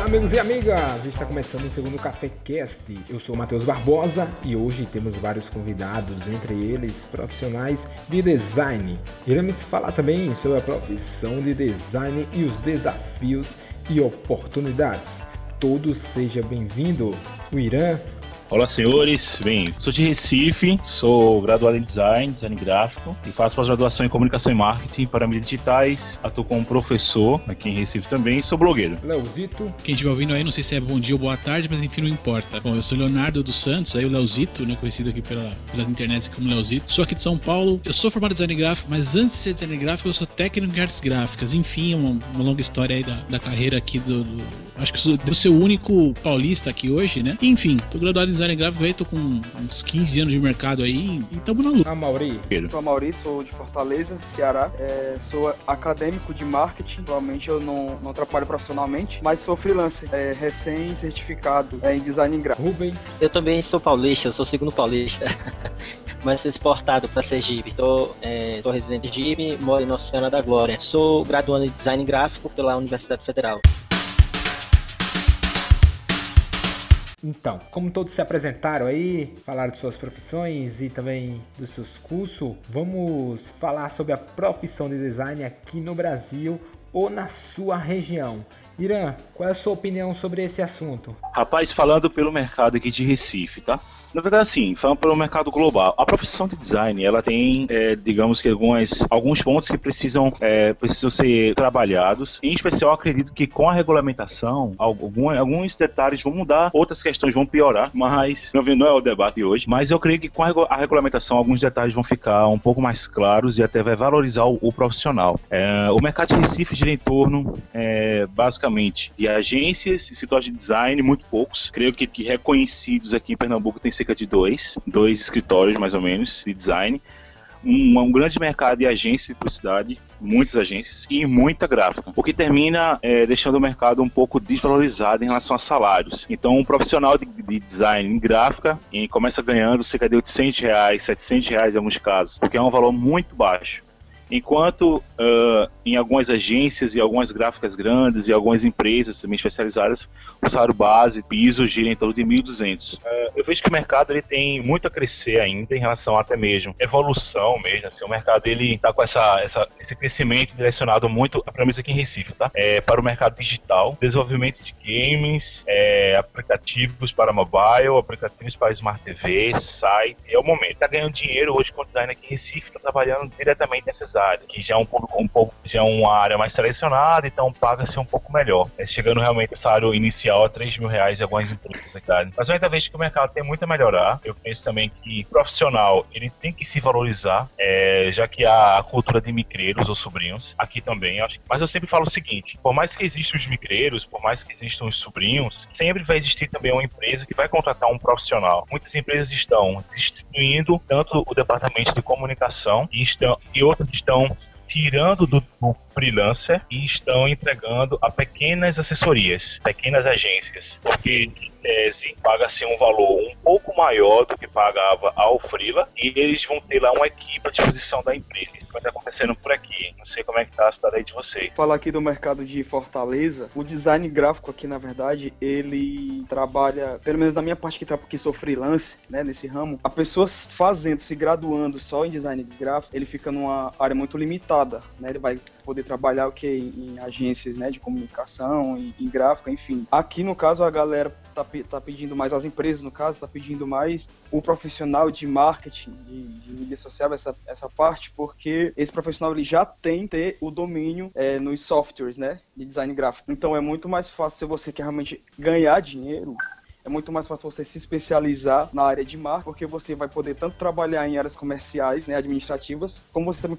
amigos e amigas, está começando o segundo Café Cast. Eu sou o Matheus Barbosa e hoje temos vários convidados, entre eles profissionais de design. Iremos falar também sobre a profissão de design e os desafios e oportunidades. Todos sejam bem-vindos. O Irã. Olá, senhores. Bem, sou de Recife, sou graduado em design gráfico e faço pós-graduação em comunicação e marketing para mídias digitais. Atuo como professor aqui em Recife também e sou blogueiro. Leozito. Quem estiver ouvindo aí, não sei se é bom dia ou boa tarde, mas enfim, não importa. Bom, eu sou Leonardo dos Santos, aí o Leozito, né, conhecido aqui pelas internets como Leozito. Sou aqui de São Paulo, eu sou formado em design gráfico, mas antes de ser design gráfico, eu sou técnico em artes gráficas. Enfim, uma longa história aí da carreira aqui acho que devo ser o único paulista aqui hoje, né? Enfim, tô graduado em design gráfico aí, tô com uns 15 anos de mercado aí e tamo na luta. Mauri. Sou a Mauri, sou de Fortaleza, Ceará. Sou acadêmico de marketing. Atualmente eu não trabalho profissionalmente, mas sou freelancer, recém-certificado em design gráfico. Rubens. Eu também sou paulista, eu sou o segundo paulista. Mas sou exportado para Sergipe. Tô residente em Sergipe, moro em Nossa Senhora da Glória. Sou graduando em design gráfico pela Universidade Federal. Então, como todos se apresentaram aí, falaram de suas profissões e também dos seus cursos, vamos falar sobre a profissão de design aqui no Brasil ou na sua região. Irã, qual é a sua opinião sobre esse assunto? Rapaz, falando pelo mercado aqui de Recife, tá? Na verdade, assim, falando pelo mercado global, a profissão de design, ela tem, digamos que alguns pontos que precisam ser trabalhados. Em especial, acredito que com a regulamentação, alguns detalhes vão mudar, outras questões vão piorar, mas não é o debate de hoje. Mas eu creio que com a regulamentação, alguns detalhes vão ficar um pouco mais claros e até vai valorizar o profissional. O mercado de Recife gira em torno, basicamente, de agências e escritórios de design, muito poucos. Creio que reconhecidos aqui em Pernambuco tem cerca de dois escritórios, mais ou menos, de design. Um grande mercado de agências de publicidade, muitas agências e muita gráfica, o que termina deixando o mercado um pouco desvalorizado em relação a salários. Então, um profissional de design em gráfica começa ganhando cerca de R$800, R$700 em alguns casos, porque é um valor muito baixo. Enquanto em algumas agências e algumas gráficas grandes e algumas empresas também especializadas, o salário base, piso, gira em torno de 1.200. Eu vejo que o mercado ele tem muito a crescer ainda em relação até mesmo evolução mesmo. Assim, o mercado ele está com esse crescimento direcionado muito, pelo menos aqui em Recife, tá? Para o mercado digital, desenvolvimento de games, aplicativos para mobile, aplicativos para Smart TV, site. É o momento. Está ganhando dinheiro hoje com o design aqui em Recife, está trabalhando diretamente nessas áreas, que já é já é uma área mais selecionada, então paga-se um pouco melhor. Chegando realmente o salário inicial a R$3.000 em algumas empresas da cidade. Mas eu ainda vejo que o mercado tem muito a melhorar. Eu penso também que o profissional ele tem que se valorizar, já que há a cultura de micreiros ou sobrinhos, aqui também. Mas eu sempre falo o seguinte, por mais que existam os micreiros, por mais que existam os sobrinhos, sempre vai existir também uma empresa que vai contratar um profissional. Muitas empresas estão destituindo tanto o departamento de comunicação e outras estão tirando do freelancer e estão entregando a pequenas assessorias, pequenas agências, porque em tese paga-se um valor um pouco maior do que pagava ao freela e eles vão ter lá uma equipe à disposição da empresa. Isso vai estar acontecendo por aqui. Não sei como é que está a cidade aí de vocês. Falar aqui do mercado de Fortaleza, o design gráfico aqui, na verdade, ele trabalha, pelo menos na minha parte que sou freelance, né, nesse ramo, a pessoa se graduando só em design gráfico, ele fica numa área muito limitada, né, ele vai poder trabalhar em agências, né, de comunicação, em gráfica, enfim. Aqui, no caso, a galera tá pedindo mais, as empresas, no caso, tá pedindo mais o profissional de marketing, de mídia social, essa parte, porque esse profissional ele já tem que ter o domínio nos softwares, né, de design gráfico. Então, é muito mais fácil se você quer realmente ganhar dinheiro. É muito mais fácil você se especializar na área de marketing, porque você vai poder tanto trabalhar em áreas comerciais, né, administrativas, como você também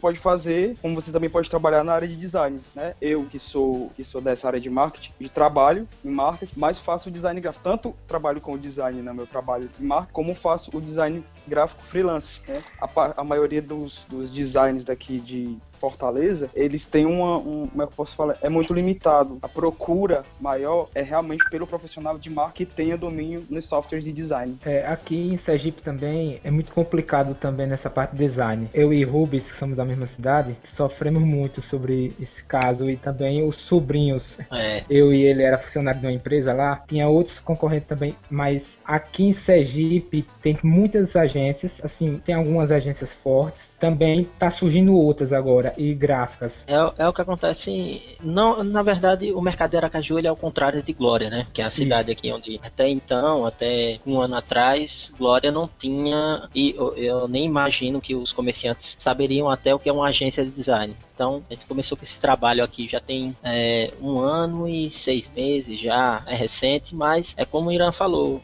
pode trabalhar na área de design, né? Eu que sou dessa área de marketing, de trabalho em marketing, mais faço o design gráfico. Tanto trabalho com o design no meu trabalho em marketing, como faço o design gráfico freelance, né? A maioria dos designs daqui de Fortaleza, eles têm como é muito limitado. A procura maior é realmente pelo profissional de marketing que tenha domínio domínio nos softwares de design. Aqui em Sergipe também é muito complicado também nessa parte de design. Eu e Rubens, que somos da mesma cidade, sofremos muito sobre esse caso, e também os sobrinhos. Eu e ele era funcionário de uma empresa lá, tinha outros concorrentes também, mas aqui em Sergipe tem muitas agências, assim, tem algumas agências fortes, também tá surgindo outras agora, e gráficas. É o que acontece, não, na verdade, o mercado de Aracaju, ele é ao contrário de Glória, né, que é a cidade aqui onde, até então, até um ano atrás, Glória não tinha, e eu nem imagino que os comerciantes saberiam até o que é uma agência de design. Então, a gente começou com esse trabalho aqui, já tem 1 ano e 6 meses, já é recente, mas é como o Irã falou,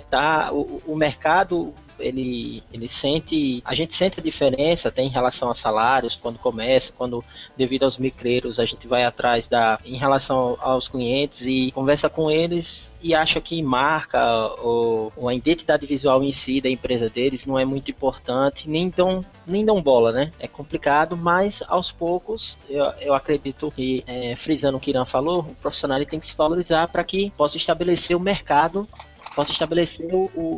o mercado, ele sente, a gente sente a diferença até em relação a salários, quando começa, quando devido aos micreiros a gente vai atrás em relação aos clientes e conversa com eles e acha que marca ou a identidade visual em si da empresa deles não é muito importante, nem dão bola, né? É complicado, mas aos poucos eu acredito que, frisando o que Irã falou, o profissional ele tem que se valorizar para que possa estabelecer o mercado, possa estabelecer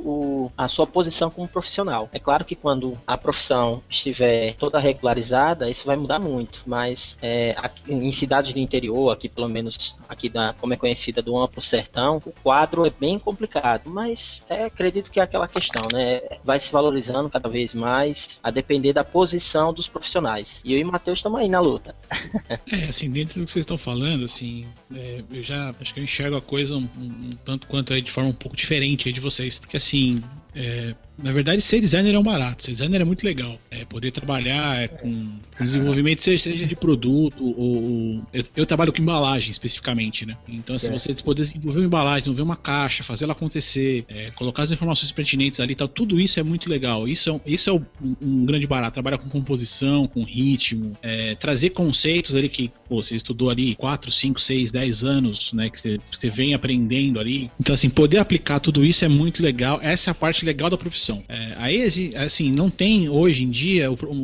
a sua posição como profissional. É claro que quando a profissão estiver toda regularizada, isso vai mudar muito, mas aqui, em cidades do interior, aqui pelo menos aqui como é conhecida do amplo sertão, o quadro é bem complicado, mas acredito que é aquela questão, né? Vai se valorizando cada vez mais, a depender da posição dos profissionais. E eu e o Matheus estamos aí na luta. Assim, dentro do que vocês estão falando, assim, eu já acho que eu enxergo a coisa um tanto quanto de forma um pouco diferente aí de vocês, porque assim, na verdade, ser designer é um barato, ser designer é muito legal, poder trabalhar com desenvolvimento, seja de produto, ou eu trabalho com embalagem especificamente, né? Então, assim, você poder desenvolver uma embalagem, desenvolver uma caixa, fazer ela acontecer, colocar as informações pertinentes ali e tal, tudo isso é muito legal, isso é um grande barato, trabalhar com composição, com ritmo, trazer conceitos ali que, você estudou ali 4, 5, 6, 10 anos, né, que você vem aprendendo ali, então, assim, poder aplicar tudo isso é muito legal, essa é a parte legal da profissão. Aí, assim, não tem hoje em dia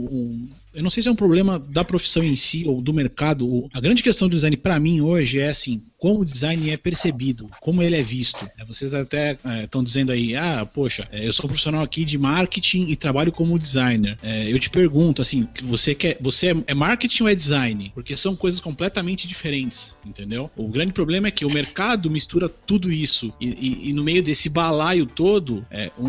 eu não sei se é um problema da profissão em si ou do mercado. A grande questão do design para mim hoje é assim, como o design é percebido, como ele é visto. Vocês até estão dizendo aí, poxa, eu sou um profissional aqui de marketing e trabalho como designer. Eu te pergunto, assim, você é marketing ou é design? Porque são coisas completamente diferentes, entendeu? O grande problema é que o mercado mistura tudo isso e no meio desse balaio todo,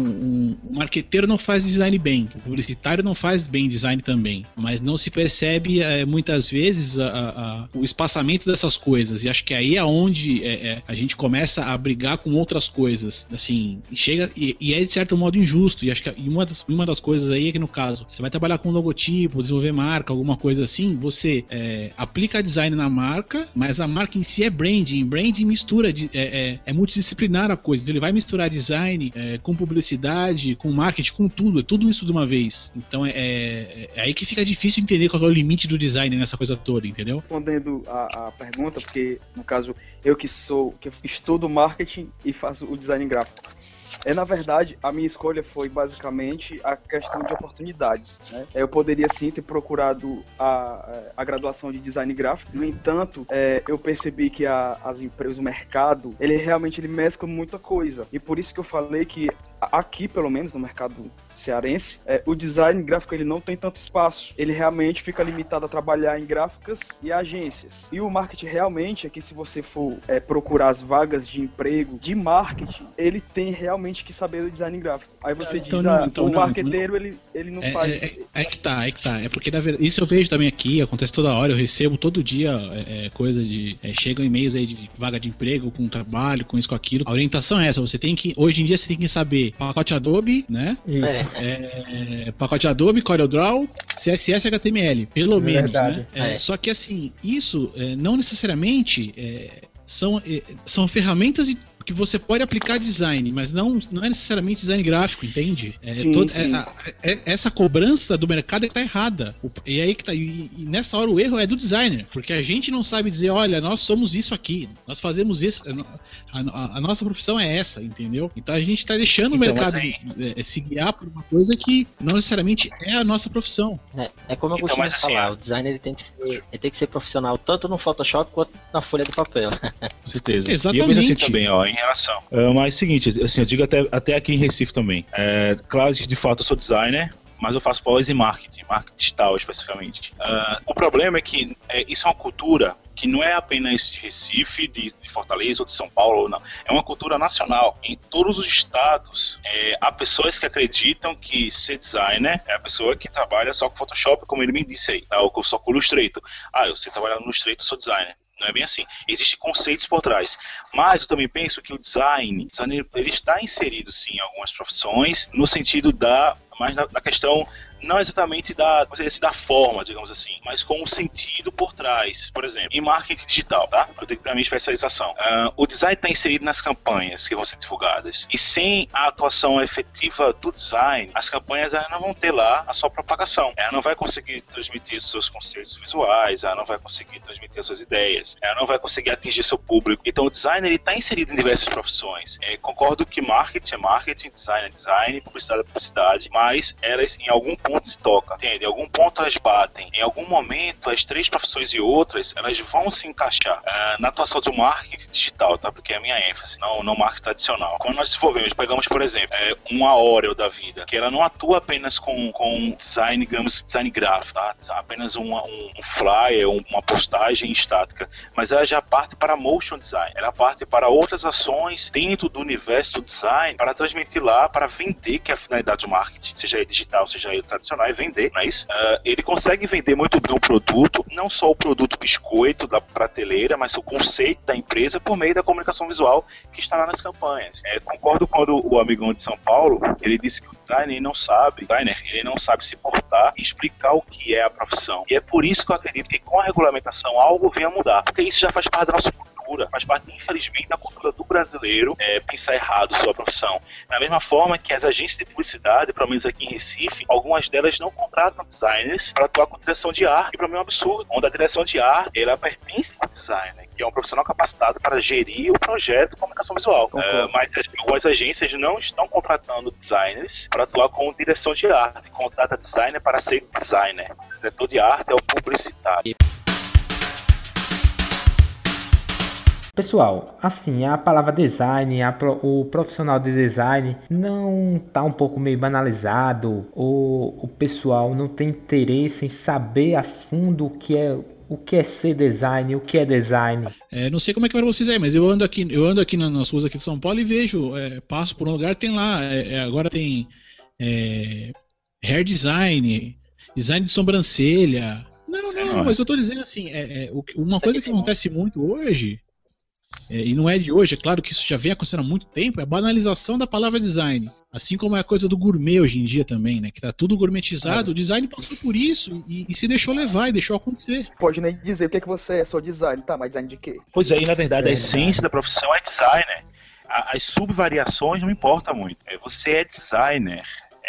um marqueteiro não faz design bem, o publicitário não faz bem design também. Mas não se percebe muitas vezes o espaçamento dessas coisas, e acho que aí é onde a gente começa a brigar com outras coisas, assim, chega e é de certo modo injusto, e acho que uma das coisas aí é que, no caso, você vai trabalhar com logotipo, desenvolver marca, alguma coisa assim, você aplica design na marca, mas a marca em si é branding mistura, é multidisciplinar a coisa, então ele vai misturar design com publicidade, com marketing, com tudo, é tudo isso de uma vez, então é aí que fica difícil entender qual é o limite do design nessa coisa toda, entendeu? Respondendo a pergunta, porque no caso eu que estudo marketing e faço o design gráfico. Na verdade, a minha escolha foi basicamente a questão de oportunidades, né? Eu poderia sim ter procurado a graduação de design gráfico, no entanto, eu percebi que as empresas, o mercado, ele realmente mescla muita coisa, e por isso que eu falei que aqui, pelo menos no mercado cearense, o design gráfico ele não tem tanto espaço, ele realmente fica limitado a trabalhar em gráficas e agências, e o marketing realmente é que, se você for procurar as vagas de emprego de marketing, ele tem realmente que saber do design gráfico. Aí você diz, o marqueteiro ele não faz. É que tá. É porque, na verdade, isso eu vejo também aqui, acontece toda hora, eu recebo todo dia coisa de... chegam e-mails aí de vaga de emprego, com trabalho, com isso, com aquilo. A orientação é essa, hoje em dia você tem que saber pacote Adobe, né? Isso. Pacote Adobe, CorelDRAW, CSS, HTML, pelo menos, verdade. né? Só que, assim, isso não necessariamente são ferramentas que você pode aplicar design, mas não é necessariamente design gráfico, entende? Sim. Essa cobrança do mercado é que tá errada. E aí que tá. E nessa hora o erro é do designer, porque a gente não sabe dizer, olha, nós somos isso aqui, nós fazemos isso, a nossa profissão é essa, entendeu? Então a gente tá deixando o mercado se guiar por uma coisa que não necessariamente é a nossa profissão. É como eu costumo falar, o designer ele tem que ser profissional tanto no Photoshop quanto na folha de papel. Com certeza. Exatamente. E eu penso assim também, relação. Mas é o seguinte, assim, eu digo até aqui em Recife também. Claro que de fato eu sou designer, mas eu faço pós em marketing digital especificamente. O problema é que isso é uma cultura que não é apenas de Recife, de Fortaleza ou de São Paulo, não. É uma cultura nacional. Em todos os estados, há pessoas que acreditam que ser designer é a pessoa que trabalha só com Photoshop, como ele me disse aí, tá? Ou só com Illustrator. Eu sei trabalhar no Illustrator, sou designer. Não é bem assim. Existem conceitos por trás. Mas eu também penso que o design ele está inserido, sim, em algumas profissões, no sentido mas na questão não exatamente da forma, digamos assim, mas com o sentido por trás. Por exemplo, em marketing digital, tá? Eu tenho que ter a minha especialização. O design está inserido nas campanhas que vão ser divulgadas. E sem a atuação efetiva do design, as campanhas elas não vão ter lá a sua propagação. Ela não vai conseguir transmitir seus conceitos visuais, ela não vai conseguir transmitir as suas ideias, ela não vai conseguir atingir seu público. Então o design está inserido em diversas profissões. Concordo que marketing é marketing, design é design, publicidade é publicidade, mas elas em algum ponto se tocam, entende? Em algum ponto elas batem. Em algum momento, as três profissões e outras, elas vão se encaixar na atuação do marketing digital, tá? Porque é a minha ênfase, não marketing tradicional. Quando nós desenvolvemos, pegamos, por exemplo, uma Oreo da vida, que ela não atua apenas com design, digamos, design gráfico, tá? Apenas um flyer, uma postagem estática, mas ela já parte para motion design, ela parte para outras ações dentro do universo do design, para transmitir lá, para vender, que é a finalidade do marketing, seja ele digital, seja ele tradicional, é vender, não é isso? Ele consegue vender muito bem o produto, não só o produto biscoito da prateleira, mas o conceito da empresa por meio da comunicação visual que está lá nas campanhas. Concordo quando o amigão de São Paulo, ele disse que o designer não sabe se portar e explicar o que é a profissão. E é por isso que eu acredito que com a regulamentação algo venha mudar, porque isso já faz parte da nossa cultura, faz parte, infelizmente, da cultura do brasileiro pensar errado sua profissão. Da mesma forma que as agências de publicidade, pelo menos aqui em Recife, algumas delas não contratam designers para atuar com direção de arte, que para mim é um absurdo, onde a direção de arte, ela pertence ao designer, que é um profissional capacitado para gerir o projeto de comunicação visual. Mas algumas agências não estão contratando designers para atuar com direção de arte, contrata designer para ser designer. O diretor de arte é o publicitário. Pessoal, assim, a palavra design, o profissional de design não tá um pouco meio banalizado, ou o pessoal não tem interesse em saber a fundo o que é ser design, o que é design. Não sei como é que é para vocês aí, mas eu ando aqui nas ruas aqui de São Paulo e vejo, passo por um lugar, tem lá, agora tem hair design, design de sobrancelha. Não, mas eu tô dizendo assim, uma coisa que acontece muito hoje, e não é de hoje, é claro que isso já vem acontecendo há muito tempo, é a banalização da palavra design. Assim como é a coisa do gourmet hoje em dia também, né? Que tá tudo gourmetizado, o design passou por isso e se deixou levar e deixou acontecer. Pode nem dizer o que é que você é, só design, tá? Mas design de quê? Pois aí, na verdade, a essência da profissão é designer. As subvariações não importam muito. Você é designer.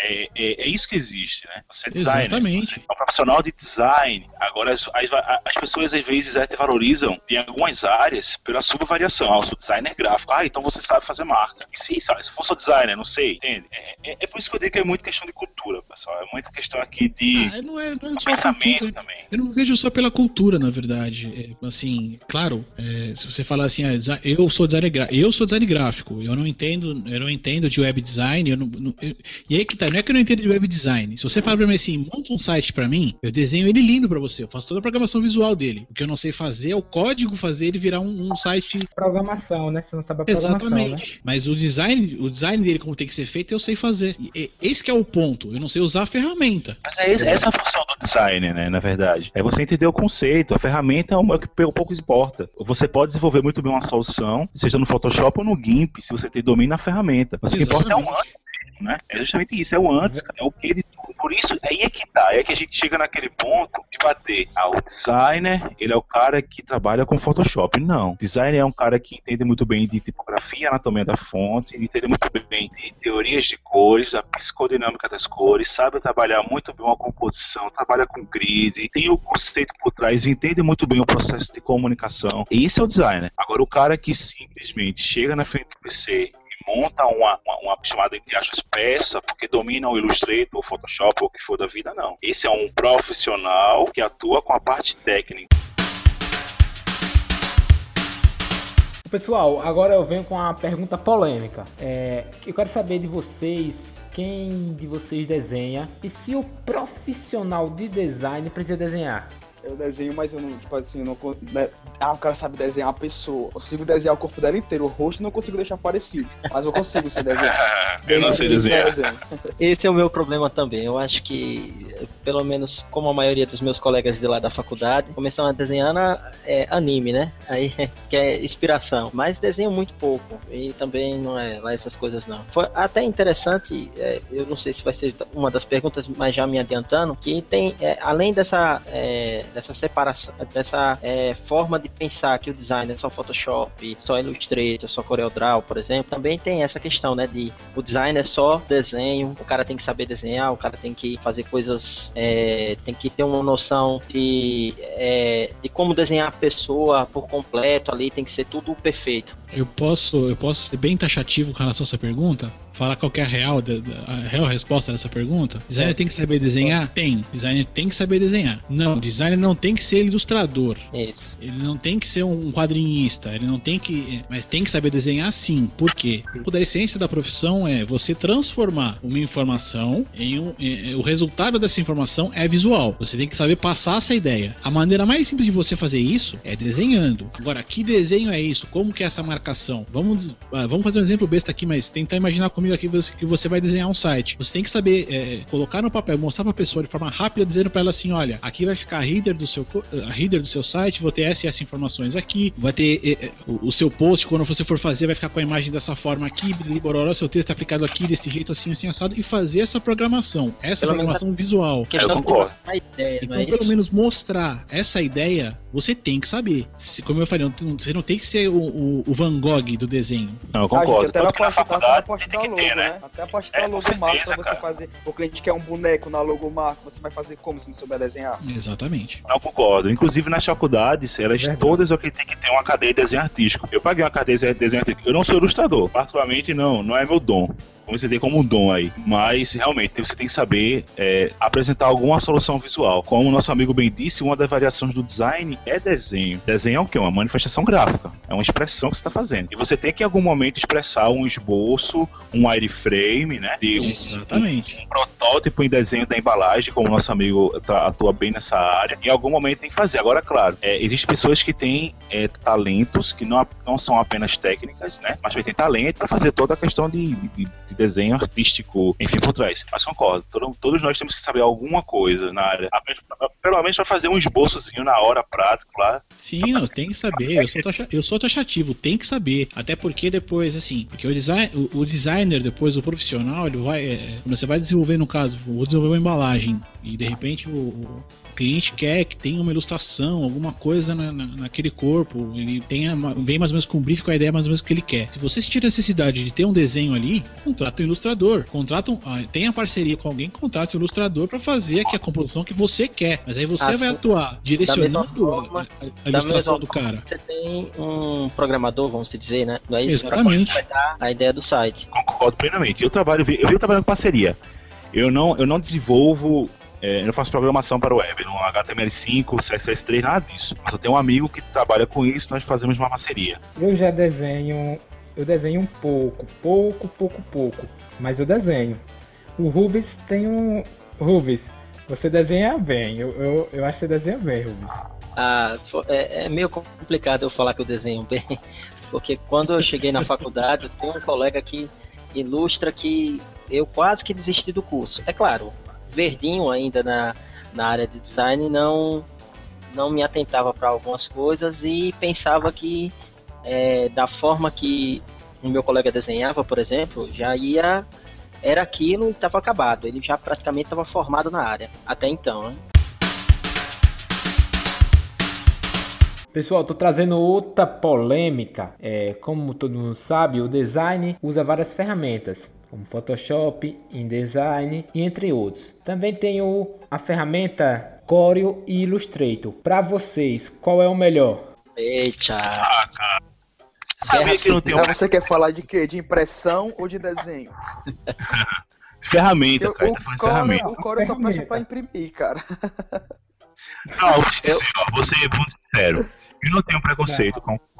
É isso que existe, né? Você é designer, exatamente. Você é um profissional de design. Agora, as pessoas às vezes até valorizam em algumas áreas pela subvariação. Eu sou designer gráfico. Então você sabe fazer marca. E sim, sabe, se for só designer, não sei, entende? É por isso que eu digo que é muito questão de cultura, pessoal. É muita questão aqui de não é só pensamento também. Eu não vejo só pela cultura, na verdade. Assim, claro, se você falar assim, eu sou designer gráfico, eu não entendo de web design, e aí que tá, não é que eu não entendo de web design. Se você falar pra mim assim, monta um site pra mim, eu desenho ele lindo pra você, eu faço toda a programação visual dele. O que eu não sei fazer é o código fazer ele virar um site... Programação, né? Você não sabe a programação, exatamente, né? Mas o design dele como tem que ser feito, eu sei fazer. Esse que é o ponto, eu não sei usar a ferramenta. Mas essa é a função do design, né, na verdade. É você entender o conceito, a ferramenta é o que pouco importa. Você pode desenvolver muito bem uma solução, seja no Photoshop ou no GIMP, se você tem domínio na ferramenta. Mas o que importa é o antes, né? É justamente isso, é o antes, é o que ele... Por isso, aí é que tá, é que a gente chega naquele ponto de bater. O designer, ele é o cara que trabalha com Photoshop. Não. O designer é um cara que entende muito bem de tipografia, anatomia da fonte, entende muito bem de teorias de cores, a psicodinâmica das cores, sabe trabalhar muito bem uma composição, trabalha com grid, tem o conceito por trás, entende muito bem o processo de comunicação. E esse é o designer. Agora, o cara que simplesmente chega na frente do PC monta uma chamada, entre aspas, peça, porque domina o Illustrator, o Photoshop, ou o que for da vida, não. Esse é um profissional que atua com a parte técnica. Pessoal, agora eu venho com uma pergunta polêmica. Eu quero saber de vocês, quem de vocês desenha e se o profissional de design precisa desenhar. Eu desenho, mas eu não, tipo assim, não, né? O cara sabe desenhar uma pessoa. Eu consigo desenhar o corpo dela inteiro, o rosto não consigo deixar parecido. Mas eu consigo se desenhar. Eu não sei desenhar. Esse é o meu problema também. Eu acho que, pelo menos como a maioria dos meus colegas de lá da faculdade, começaram a desenhar anime, né? Aí que é inspiração. Mas desenho muito pouco. E também não é lá essas coisas não. Foi até interessante, eu não sei se vai ser uma das perguntas, mas já me adiantando, que tem, além dessa separação, dessa forma de pensar que o design é só Photoshop, só Illustrator, só CorelDRAW, por exemplo, também tem essa questão, né, de o design é só desenho, o cara tem que saber desenhar, o cara tem que fazer coisas, tem que ter uma noção de como desenhar a pessoa por completo ali, tem que ser tudo perfeito. Eu posso ser bem taxativo com relação a essa pergunta? Falar qual que é a real resposta dessa pergunta? Designer tem que saber desenhar? Tem. Designer tem que saber desenhar. Não, designer não tem que ser ilustrador. Isso. Ele não tem que ser um quadrinista. Ele não tem que... Mas tem que saber desenhar sim. Por quê? A essência da profissão é você transformar uma informação o resultado dessa informação é visual. Você tem que saber passar essa ideia. A maneira mais simples de você fazer isso é desenhando. Agora, que desenho é isso? Como que é essa marcação? Vamos fazer um exemplo besta aqui, mas tentar imaginar comigo aqui que você vai desenhar um site. Você tem que saber colocar no papel, mostrar pra pessoa de forma rápida, dizendo pra ela assim, olha, aqui vai ficar a header do seu site, vou ter essas informações aqui, vai ter o seu post, quando você for fazer, vai ficar com a imagem dessa forma aqui, seu texto aplicado aqui, desse jeito assim, assim, assado, e fazer essa programação visual. Eu concordo. Então, pelo menos mostrar essa ideia, você tem que saber. Como eu falei, você não tem que ser o Van Gogh do desenho. Não, eu concordo. Até na parte da logo, né? Até a parte da logomarca pra você fazer. O cliente quer um boneco na logomarca, você vai fazer como se não souber desenhar? Exatamente. Não, concordo. Inclusive nas faculdades, elas todas tem que ter uma cadeia de desenho artístico. Eu paguei uma cadeia de desenho artístico. Eu não sou ilustrador. Particularmente não é meu dom. Você tem como um dom aí, mas realmente você tem que saber apresentar alguma solução visual. Como o nosso amigo bem disse, uma das variações do design é desenho. Desenho é o quê? Uma manifestação gráfica. É uma expressão que você está fazendo. E você tem que em algum momento expressar um esboço, um wireframe, né? Exatamente. Um protótipo em desenho da embalagem, como o nosso amigo atua bem nessa área. Em algum momento tem que fazer. Agora, claro, existem pessoas que têm talentos que não são apenas técnicas, né? Mas têm talento para fazer toda a questão de desenho artístico, enfim, por trás. Mas concordo, todos nós temos que saber alguma coisa na área, pelo menos para fazer um esboçozinho na hora, prático lá. Sim, não, tem que saber, eu sou taxativo, tem que saber, até porque depois, assim, porque o designer, depois o profissional, ele vai, quando você vai desenvolver, no caso, vou desenvolver uma embalagem, e de repente o cliente quer que tenha uma ilustração, alguma coisa naquele corpo, ele vem mais ou menos com um brief, com a ideia mais ou menos que ele quer. Se você sentir a necessidade de ter um desenho ali, contrata um ilustrador, tenha parceria com alguém, contrata um ilustrador para fazer aqui a composição que você quer, mas aí você vai atuar direcionando a ilustração do cara. Você tem um programador, vamos dizer, né? Daí exatamente. Vai dar a ideia do site. Concordo plenamente. Eu venho trabalhando com parceria. Eu não desenvolvo, eu não faço programação para o web, no HTML5, CSS3, nada disso. Mas eu tenho um amigo que trabalha com isso, nós fazemos uma parceria. Eu desenho um pouco, mas eu desenho. O Rubens Rubens, você desenha bem, eu acho que você desenha bem, Rubens. É meio complicado eu falar que eu desenho bem, porque quando eu cheguei na faculdade, eu tenho um colega que ilustra que eu quase que desisti do curso. É claro, verdinho ainda na área de design, não me atentava para algumas coisas e pensava que da forma que o meu colega desenhava, por exemplo, era aquilo e estava acabado. Ele já praticamente estava formado na área, até então, né? Pessoal, tô trazendo outra polêmica. Como todo mundo sabe, o design usa várias ferramentas, como Photoshop, InDesign e entre outros. Também tem a ferramenta Corel e Illustrator. Para vocês, qual é o melhor? Eita! Cara. Sabia que não tem Você quer falar de quê? De impressão ou de desenho? Ferramenta, cara. O Corel só presta pra imprimir, cara. Não, vou ser muito sincero. Eu não tenho preconceito com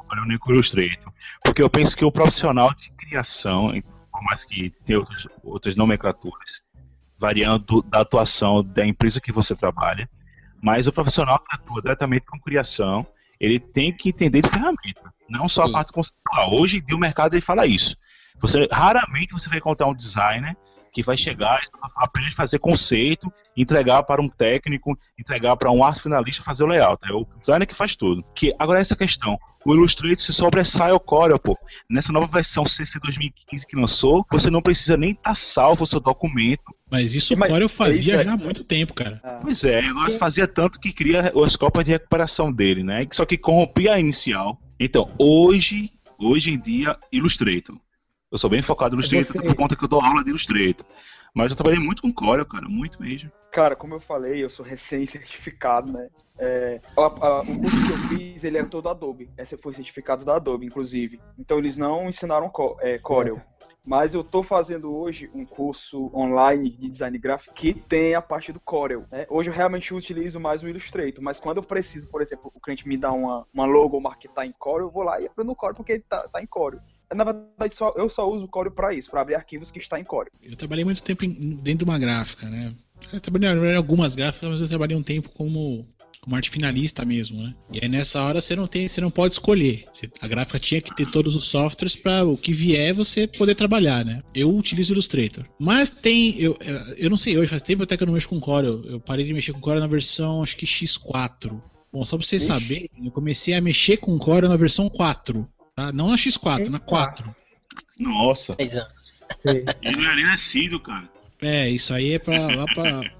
Corel com o Illustrator. Porque eu penso que o profissional de criação, por mais que tenha outras nomenclaturas, variando da atuação da empresa que você trabalha, mas o profissional que atua diretamente com criação, ele tem que entender de ferramenta, não só a parte conceitual. Hoje em dia o mercado ele fala isso. Raramente você vai encontrar um designer que vai chegar e aprender a fazer conceito, entregar para um técnico, entregar para um arte finalista fazer o layout. É o designer que faz tudo. Agora essa questão, o Illustrator se sobressai ao Corel, pô. Nessa nova versão CC 2015 que lançou, você não precisa nem estar salvo o seu documento. Mas isso o Corel fazia já há muito tempo, cara. Pois é, agora fazia tanto que cria as copas de recuperação dele, né? Só que corrompia a inicial. Então, hoje em dia, Illustrator. Eu sou bem focado no Illustrator por conta que eu dou aula de Illustrator. Mas eu trabalhei muito com Corel, cara, muito mesmo. Cara, como eu falei, eu sou recém-certificado, né? O curso que eu fiz, ele era todo Adobe. Esse foi certificado da Adobe, inclusive. Então eles não ensinaram Corel. Mas eu tô fazendo hoje um curso online de design gráfico que tem a parte do Corel, né? Hoje eu realmente utilizo mais o Illustrator, mas quando eu preciso, por exemplo, o cliente me dá uma logo marketar em Corel, eu vou lá e aprendo o Corel porque ele tá em Corel. Na verdade, eu só uso o Corel para isso, para abrir arquivos que está em Corel. Eu trabalhei muito tempo dentro de uma gráfica, né? Eu trabalhei em algumas gráficas, mas eu trabalhei um tempo como arte finalista mesmo, né? E aí nessa hora você não pode escolher. A gráfica tinha que ter todos os softwares para o que vier você poder trabalhar, né? Eu utilizo o Illustrator. Mas eu não sei hoje, faz tempo até que eu não mexo com Corel. Eu parei de mexer com Corel na versão, acho que X4. Bom, só pra vocês saberem, eu comecei a mexer com Corel na versão 4. Tá? Não na X4, na 4. Nossa. 10 anos. Ele não é nem nascido, cara. Isso aí é lá pra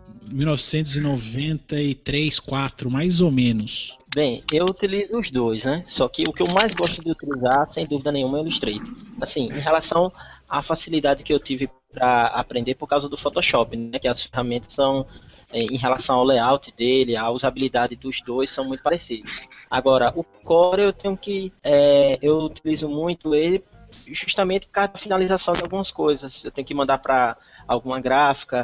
1993, 4, mais ou menos. Bem, eu utilizo os dois, né? Só que o que eu mais gosto de utilizar, sem dúvida nenhuma, é o Illustrator. Assim, em relação à facilidade que eu tive para aprender por causa do Photoshop, né? Que as ferramentas são, em relação ao layout dele, a usabilidade dos dois são muito parecidos. Agora, o Corel eu utilizo muito ele justamente por causa da finalização de algumas coisas. Eu tenho que mandar para alguma gráfica.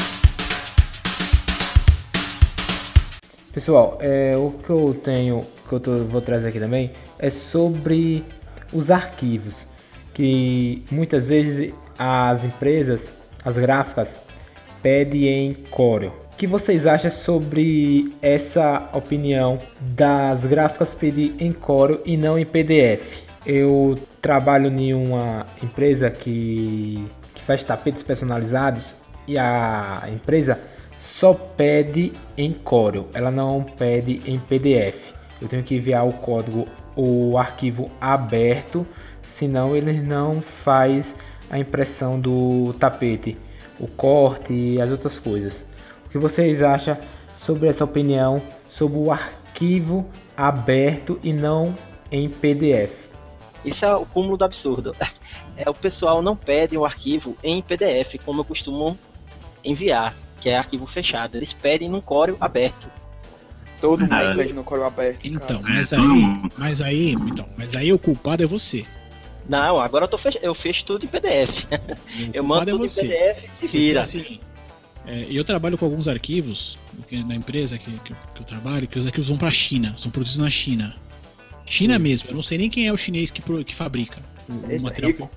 Pessoal, o que eu vou trazer aqui também é sobre os arquivos, que muitas vezes as empresas, as gráficas, pedem em Corel. O que vocês acham sobre essa opinião das gráficas pedir em Corel e não em PDF? Eu trabalho em uma empresa que faz tapetes personalizados e a empresa só pede em Corel, ela não pede em PDF. Eu tenho que enviar o arquivo aberto, senão ele não faz a impressão do tapete, o corte e as outras coisas. O que vocês acham sobre essa opinião, sobre o arquivo aberto e não em PDF? Isso é o cúmulo do absurdo. O pessoal não pede o arquivo em PDF, como eu costumo enviar, que é arquivo fechado. Eles pedem num Corel aberto. Todo mundo pede no Corel aberto. Então, mas aí o culpado é você. Não, agora eu fecho tudo em PDF. Eu mando tudo em PDF e se vira. Porque, assim, eu trabalho com alguns arquivos na empresa que eu trabalho, que os arquivos vão para a China, são produzidos na China. China mesmo, eu não sei nem quem é o chinês que fabrica o material.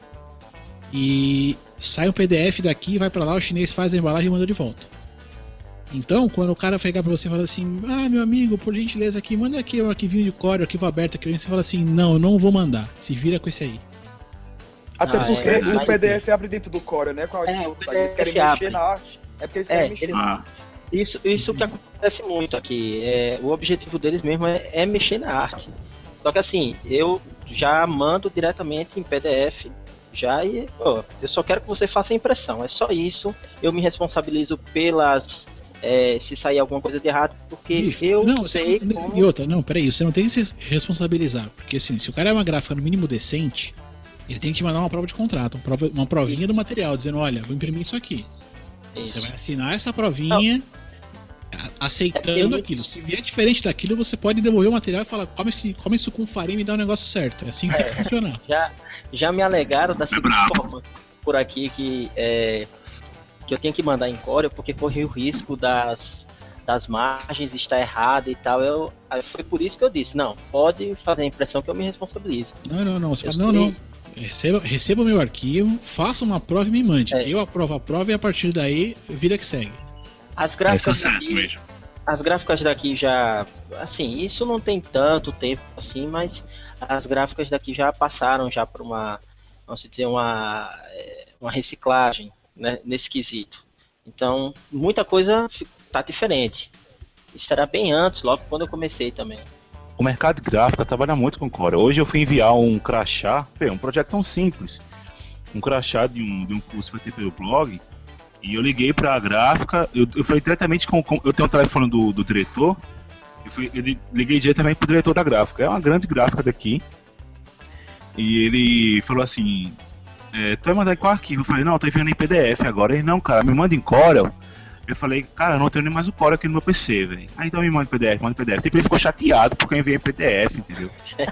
E sai um PDF daqui, vai para lá, o chinês faz a embalagem e manda de volta. Então, quando o cara pegar pra você e falar assim, meu amigo, por gentileza aqui, manda aqui um arquivinho de Corel, arquivo aberto aqui, você fala assim, não, eu não vou mandar, se vira com esse aí. Até porque o PDF abre dentro do Corel, né? Eles querem mexer na arte. É porque eles querem mexer na arte. Isso que acontece muito aqui. O objetivo deles mesmo é mexer na arte. Só que assim, eu já mando diretamente em PDF, eu só quero que você faça a impressão, é só isso. Eu me responsabilizo pelas... se sair alguma coisa de errado, porque eu não sei como... E outra, peraí, você não tem que se responsabilizar, porque assim, se o cara é uma gráfica no mínimo decente, ele tem que te mandar uma prova de contrato, uma provinha do material, dizendo, olha, vou imprimir isso aqui. Você vai assinar essa provinha, aceitando aquilo. Se vier diferente daquilo, você pode devolver o material e falar, come isso com farinha e me dá o negócio certo. É assim que tem que funcionar. Já me alegaram da seguinte forma por aqui que eu tinha que mandar em Corel porque corria o risco das margens está errada e tal. Aí foi por isso que eu disse, não, pode fazer a impressão que eu me responsabilizo. Não. Você fala, não. Receba o meu arquivo, faça uma prova e me mande. Eu aprovo a prova e a partir daí, vida que segue. As gráficas daqui já, assim, isso não tem tanto tempo assim, mas as gráficas daqui já passaram já por uma, vamos dizer, uma reciclagem, né, nesse quesito. Então, muita coisa tá diferente. Isso era bem antes, logo quando eu comecei também. O mercado de gráfica trabalha muito com Corel. Hoje eu fui enviar um crachá, um projeto tão simples, um crachá de um curso que vai ter pelo blog, e eu liguei para a gráfica, eu falei diretamente eu tenho o telefone do diretor, eu liguei diretamente pro diretor da gráfica, é uma grande gráfica daqui, e ele falou assim, tu vai mandar em qual arquivo? Eu falei, não, eu tô enviando em PDF agora. Ele, não, cara, me manda em Corel. Eu falei, cara, eu não tenho nem mais o Corel aqui no meu PC, velho. Aí então me manda em PDF, manda em PDF. Tipo, ele ficou chateado porque eu enviei em PDF, entendeu?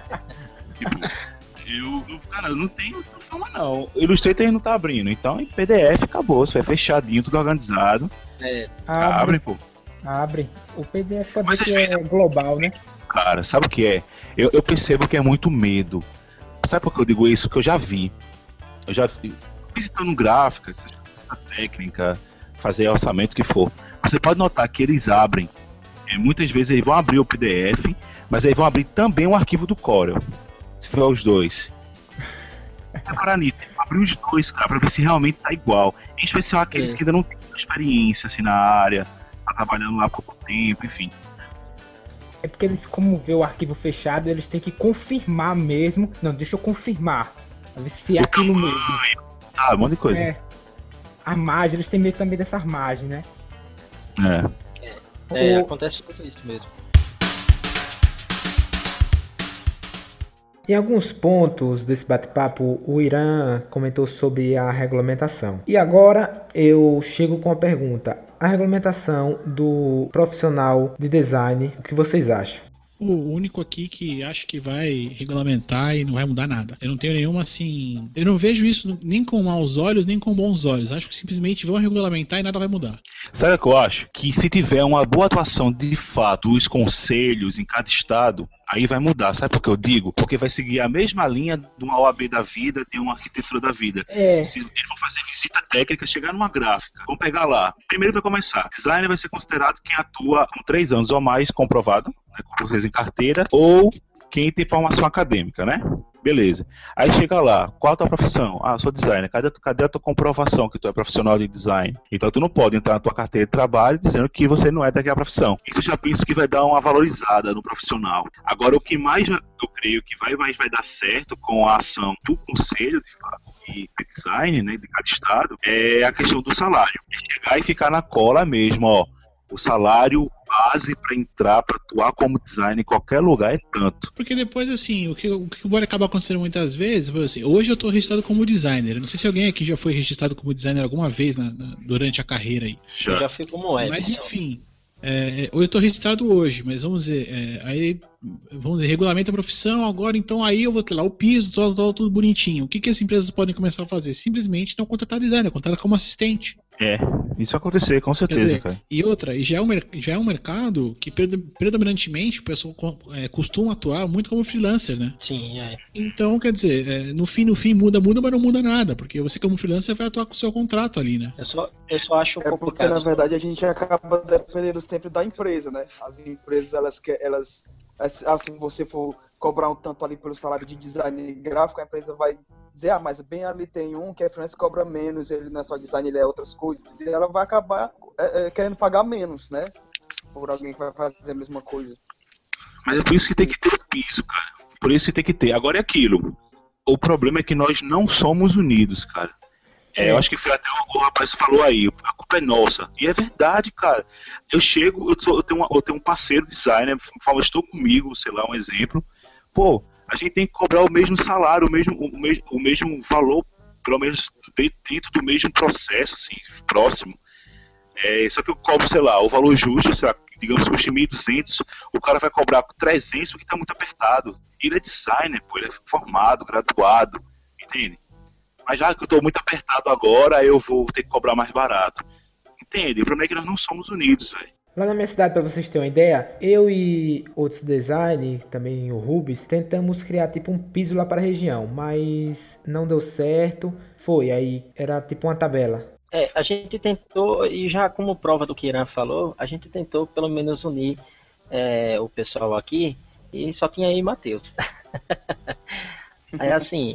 Tipo, cara, eu não tenho forma não. O Illustrator não tá abrindo, então em PDF acabou, você vai fechadinho, tudo organizado. Abre, pô. Abre. O PDF pode ser que é global, né? Cara, sabe o que é? Eu percebo que é muito medo. Sabe por que eu digo isso? Que eu já vi, visitando gráfica, técnica, fazer orçamento, o que for. Você pode notar que eles abrem, muitas vezes eles vão abrir o PDF, mas eles vão abrir também o arquivo do Corel. Se tiver os dois. Abrir os dois, cara, pra ver se realmente tá igual. Em especial aqueles que ainda não têm experiência assim na área, tá trabalhando lá há pouco tempo, enfim. É porque eles, como vê o arquivo fechado, eles têm que confirmar mesmo. Não, deixa eu confirmar. Pra ver se é aquilo mesmo. Um monte de coisa. A margem, eles têm medo também dessa margem, né? Acontece tudo isso mesmo. Em alguns pontos desse bate-papo, o Irã comentou sobre a regulamentação. E agora eu chego com a pergunta: a regulamentação do profissional de design, o que vocês acham? O único aqui que acho que vai regulamentar e não vai mudar nada. Eu não tenho nenhuma assim. Eu não vejo isso nem com maus olhos, nem com bons olhos. Acho que simplesmente vão regulamentar e nada vai mudar. Sabe o que eu acho? Que se tiver uma boa atuação de fato dos conselhos em cada estado, aí vai mudar. Sabe por que eu digo? Porque vai seguir a mesma linha de uma OAB da vida, de uma arquitetura da vida. Se eles vão fazer visita técnica, chegar numa gráfica, vão pegar lá. Primeiro vai começar. Designer vai ser considerado quem atua com 3 anos ou mais comprovado, né, com vocês em carteira, ou quem tem formação acadêmica, né? Beleza. Aí chega lá, qual a tua profissão? Ah, eu sou designer. Cadê a tua comprovação que tu é profissional de design? Então tu não pode entrar na tua carteira de trabalho dizendo que você não é daquela profissão. Isso eu já penso que vai dar uma valorizada no profissional. Agora, o que mais eu creio que vai dar certo com a ação do conselho de design, né, de cada estado, é a questão do salário. Chegar e ficar na cola mesmo, ó. O salário base para entrar, para atuar como designer em qualquer lugar é tanto. Porque depois, assim, o que pode acabar acontecendo muitas vezes, assim, hoje eu estou registrado como designer. Eu não sei se alguém aqui já foi registrado como designer alguma vez durante a carreira aí. Eu já fui como Mas enfim, eu estou registrado hoje, mas vamos dizer, regulamenta a profissão, agora então aí eu vou ter lá o piso, tudo bonitinho. O que as empresas podem começar a fazer? Simplesmente não contratar designer, contratar como assistente. Isso vai acontecer, com certeza, dizer, cara. E outra, já é um mercado que predominantemente o pessoal costuma atuar muito como freelancer, né? Sim, Então, quer dizer, no fim muda, mas não muda nada, porque você como freelancer vai atuar com o seu contrato ali, né? Eu só acho um pouco porque, na verdade, a gente acaba dependendo sempre da empresa, né? As empresas, elas assim, você for cobrar um tanto ali pelo salário de design gráfico, a empresa vai dizer, mas bem ali tem um que é freelance, cobra menos, ele não é só design, ele é outras coisas, e ela vai acabar querendo pagar menos, né? Por alguém que vai fazer a mesma coisa. Mas é por isso que tem que ter o piso, cara. Por isso que tem que ter. Agora é aquilo. O problema é que nós não somos unidos, cara. Eu acho que foi até o rapaz falou aí, a culpa é nossa. E é verdade, cara. Eu tenho um parceiro designer, fala, estou comigo, sei lá, um exemplo. Pô, a gente tem que cobrar o mesmo salário, o mesmo valor, pelo menos dentro do mesmo processo, assim, próximo. Só que eu cobro, sei lá, o valor justo, sei lá, digamos que custe 1.200, o cara vai cobrar 300 porque tá muito apertado. Ele é designer, pô, ele é formado, graduado, entende? Mas já que eu tô muito apertado agora, eu vou ter que cobrar mais barato. Entende? O problema é que nós não somos unidos, velho. Lá na minha cidade, para vocês terem uma ideia, eu e outros designers, também o Rubens, tentamos criar tipo um piso lá para a região, mas não deu certo. Aí era tipo uma tabela. A gente tentou, e já como prova do que Irã falou, a gente tentou pelo menos unir o pessoal aqui, e só tinha aí e Matheus. Aí assim,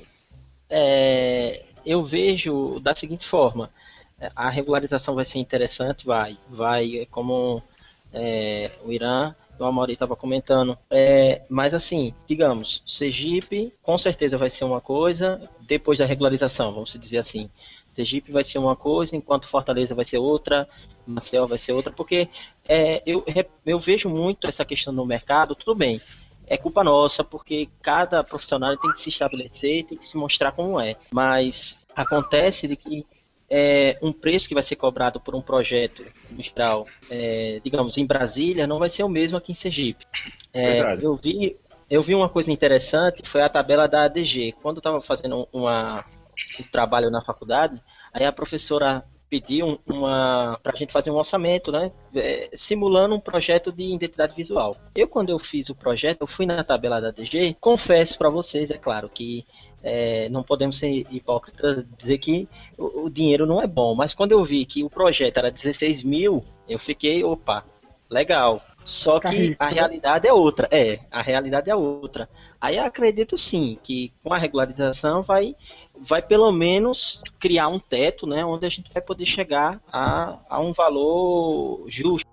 eu vejo da seguinte forma: a regularização vai ser interessante, vai como o Irã e o Amaury estava comentando, mas assim, digamos, Sergipe com certeza vai ser uma coisa, depois da regularização, vamos dizer assim, Sergipe vai ser uma coisa, enquanto Fortaleza vai ser outra, Maceió vai ser outra, porque eu vejo muito essa questão no mercado. Tudo bem, é culpa nossa, porque cada profissional tem que se estabelecer, tem que se mostrar como é, mas acontece de que um preço que vai ser cobrado por um projeto em geral, digamos, em Brasília, não vai ser o mesmo aqui em Sergipe. Eu vi uma coisa interessante, foi a tabela da ADG. Quando eu estava fazendo um trabalho na faculdade, aí a professora pediu para a gente fazer um orçamento, né, simulando um projeto de identidade visual. Quando eu fiz o projeto, eu fui na tabela da ADG, confesso para vocês, é claro, que não podemos ser hipócritas, dizer que o dinheiro não é bom, mas quando eu vi que o projeto era 16 mil, eu fiquei, opa, legal. Só que a realidade é outra. A realidade é outra. Aí eu acredito sim que com a regularização vai pelo menos criar um teto, né, onde a gente vai poder chegar a um valor justo.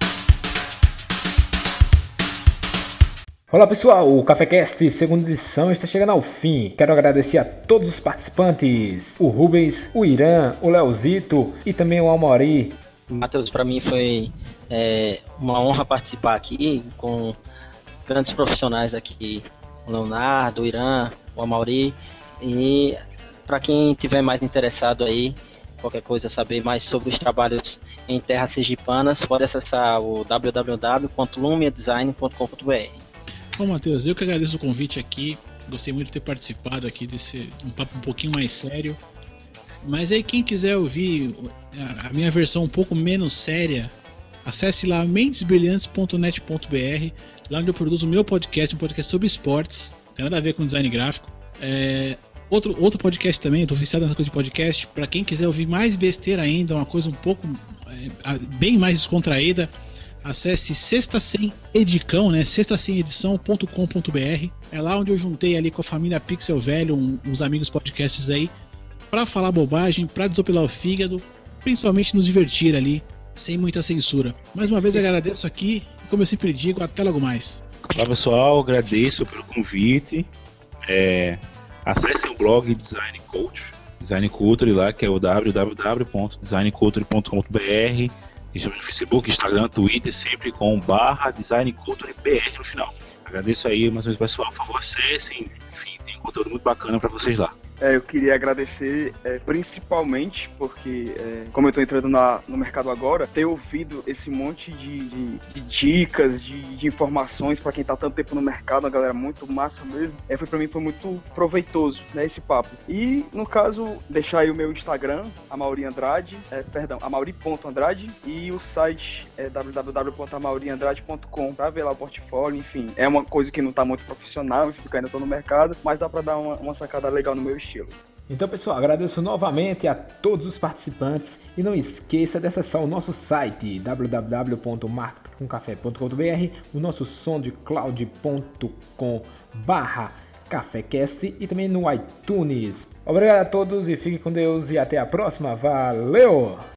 Olá pessoal, o CaféCast segunda edição está chegando ao fim. Quero agradecer a todos os participantes, o Rubens, o Irã, o Leozito e também o Amaury. Matheus, para mim foi uma honra participar aqui com grandes profissionais aqui, o Leonardo, o Irã, o Amaury, e para quem tiver mais interessado aí, qualquer coisa, saber mais sobre os trabalhos em terras sergipanas, pode acessar o www.lumiadesign.com.br. Bom, Matheus, eu que agradeço o convite aqui. Gostei muito de ter participado aqui desse um papo um pouquinho mais sério. Mas aí quem quiser ouvir a minha versão um pouco menos séria, acesse lá mentesbrilhantes.net.br, lá onde eu produzo o meu podcast, um podcast sobre esportes, não tem nada a ver com design gráfico. Outro podcast também, estou viciado nessa coisa de podcast, para quem quiser ouvir mais besteira ainda, uma coisa um pouco bem mais descontraída, acesse Sexta Sem Edicão, né? sextasemedição.com.br. É lá onde eu juntei ali com a família Pixel Velho, uns amigos podcasts aí, para falar bobagem, para desopilar o fígado, principalmente nos divertir ali, sem muita censura. Mais uma vez agradeço aqui, e como eu sempre digo, até logo mais. Olá pessoal, agradeço pelo convite. Acessem o blog Design Culture, Design Culture lá, que é o www.designculture.com.br. Estamos no Facebook, Instagram, Twitter, sempre com /Design Culture BR no final. Agradeço aí mais uma vez, pessoal. Por favor, acessem. Enfim, tem conteúdo muito bacana para vocês lá. Eu queria agradecer principalmente porque, como eu estou entrando no mercado agora, ter ouvido esse monte de dicas, de informações para quem está tanto tempo no mercado, uma galera muito massa mesmo, para mim foi muito proveitoso, né, esse papo. E, no caso, deixar aí o meu Instagram, Amaury.Andrade, Amaury.Andrade, e o site é www.amauriandrade.com para ver lá o portfólio, enfim. É uma coisa que não está muito profissional, enfim, porque ainda estou no mercado, mas dá para dar uma sacada legal no meu estilo. Então pessoal, agradeço novamente a todos os participantes e não esqueça de acessar o nosso site www.marketingcafé.com.br, o nosso soundcloud.com/cafecast e também no iTunes. Obrigado a todos e fiquem com Deus e até a próxima. Valeu!